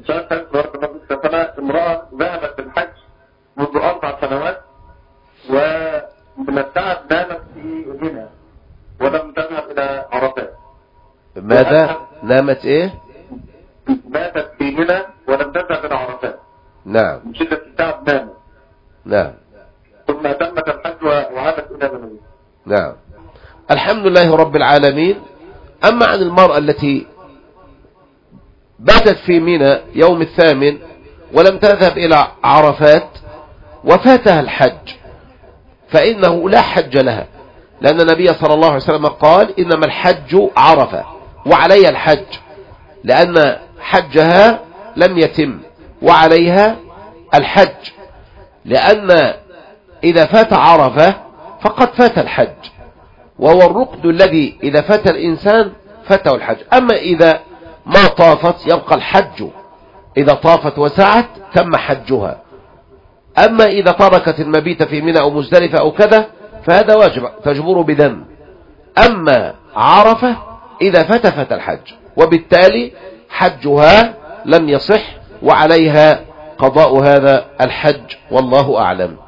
فأنا امرأة ذهبت بالحج منذ 4 سنوات ومن التعب نامت في منى ولم تذهب إلى عرفات. ماذا؟ نامت إيه؟ ماتت في منى ولم تذهب إلى عرفات. نعم. من شدة التعب نامت. نعم. ثم أتمت الحج وعادت إلى بلدها. نعم. الحمد لله رب العالمين. أما عن المرأة التي باتت في منى يوم 8 ولم تذهب إلى عرفات وفاتها الحج فإنه لا حج لها، لأن النبي صلى الله عليه وسلم قال إنما الحج عرفة وعليها الحج، لأن حجها لم يتم وعليها الحج، لأن إذا فات عرفة فقد فات الحج، وهو الركن الذي إذا فات الإنسان فاته الحج. أما إذا ما طافت يبقى الحج، إذا طافت وسعت تم حجها. أما إذا تركت المبيت في منى أو مزدلفة أو كذا فهذا واجب تجبر بدم. أما عرفة إذا فات الحج، وبالتالي حجها لم يصح وعليها قضاء هذا الحج، والله أعلم.